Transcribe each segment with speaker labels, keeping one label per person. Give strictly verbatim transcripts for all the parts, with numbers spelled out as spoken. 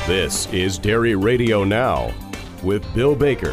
Speaker 1: This is Dairy Radio Now with Bill Baker.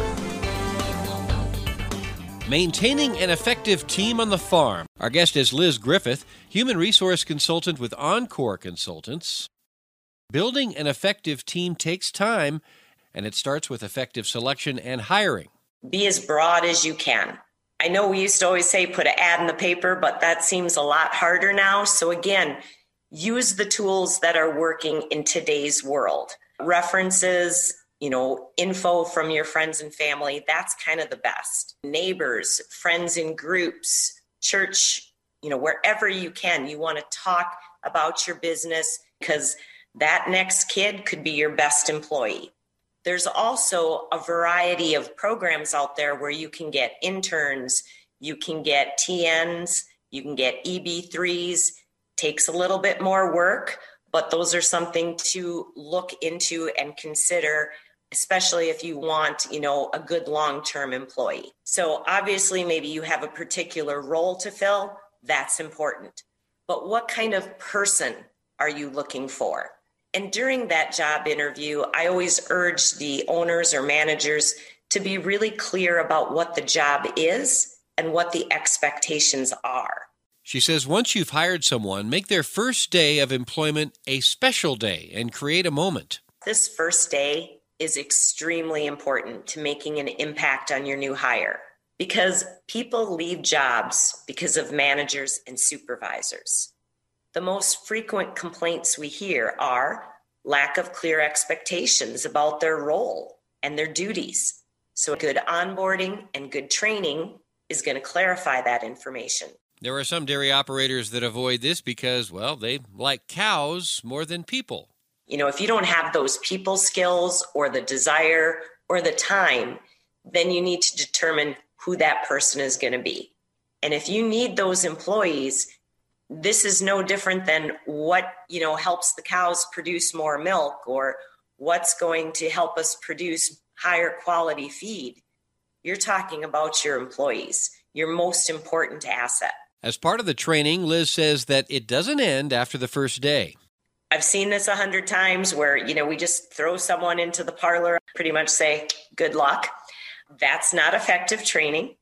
Speaker 2: Maintaining an effective team on the farm. Our guest is Liz Griffith, Human Resource Consultant with Encore Consultants. Building an effective team takes time, and it starts with effective selection and hiring.
Speaker 3: Be as broad as you can. I know we used to always say put an ad in the paper, but that seems a lot harder now. So again, use the tools that are working in today's world. References, you know, info from your friends and family, that's kind of the best. Neighbors, friends in groups, church, you know, wherever you can, you want to talk about your business because that next kid could be your best employee. There's also a variety of programs out there where you can get interns, you can get T Ns, you can get E B threes. Takes a little bit more work, but those are something to look into and consider, especially if you want, you know, a good long-term employee. So obviously, maybe you have a particular role to fill. That's important. But what kind of person are you looking for? And during that job interview, I always urge the owners or managers to be really clear about what the job is and what the expectations are.
Speaker 2: She says once you've hired someone, make their first day of employment a special day and create a moment.
Speaker 3: This first day is extremely important to making an impact on your new hire because people leave jobs because of managers and supervisors. The most frequent complaints we hear are lack of clear expectations about their role and their duties. So good onboarding and good training is going to clarify that information.
Speaker 2: There are some dairy operators that avoid this because, well, they like cows more than people.
Speaker 3: You know, if you don't have those people skills or the desire or the time, then you need to determine who that person is going to be. And if you need those employees, this is no different than what, you know, helps the cows produce more milk or what's going to help us produce higher quality feed. You're talking about your employees, your most important asset.
Speaker 2: As part of the training, Liz says that it doesn't end after the first day.
Speaker 3: I've seen this a hundred times where, you know, we just throw someone into the parlor, pretty much say, good luck. That's not effective training.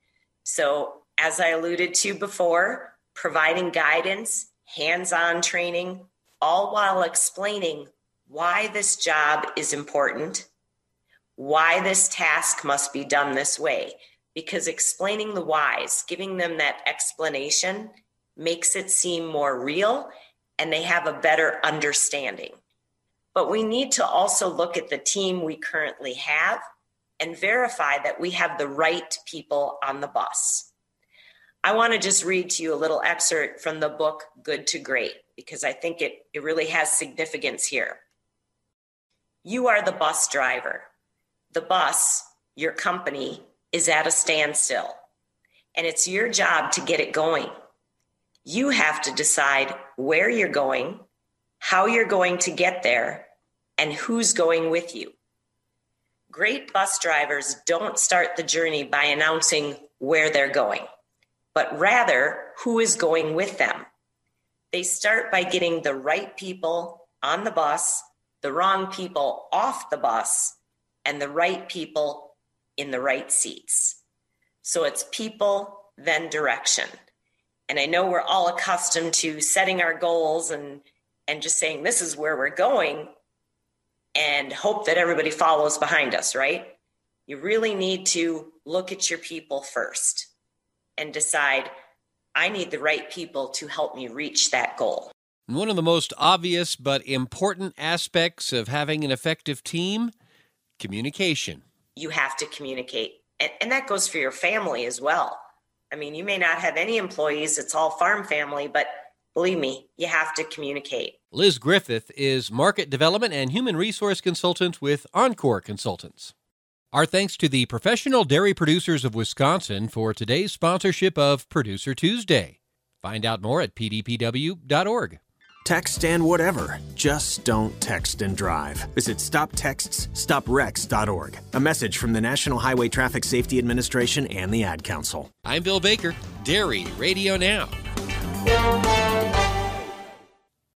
Speaker 3: So as I alluded to before, providing guidance, hands-on training, all while explaining why this job is important, why this task must be done this way. Because explaining the whys, giving them that explanation makes it seem more real and they have a better understanding. But we need to also look at the team we currently have and verify that we have the right people on the bus. I want to just read to you a little excerpt from the book, Good to Great, because I think it, it really has significance here. You are the bus driver. The bus, your company, is at a standstill, and it's your job to get it going. You have to decide where you're going, how you're going to get there, and who's going with you. Great bus drivers don't start the journey by announcing where they're going, but rather who is going with them. They start by getting the right people on the bus, the wrong people off the bus, and the right people in the right seats. So it's people, then direction. And I know we're all accustomed to setting our goals and, and just saying, this is where we're going and hope that everybody follows behind us, right? You really need to look at your people first and decide, I need the right people to help me reach that goal.
Speaker 2: One of the most obvious but important aspects of having an effective team, communication.
Speaker 3: You have to communicate. And, and that goes for your family as well. I mean, you may not have any employees. It's all farm family, but believe me, you have to communicate.
Speaker 2: Liz Griffith is Market Development and Human Resource Consultant with Encore Consultants. Our thanks to the Professional Dairy Producers of Wisconsin for today's sponsorship of Producer Tuesday. Find out more at p d p w dot org.
Speaker 4: Text and whatever. Just don't text and drive. Visit stop texts stop wrecks dot org. A message from the National Highway Traffic Safety Administration and the Ad Council.
Speaker 2: I'm Bill Baker, Dairy Radio Now.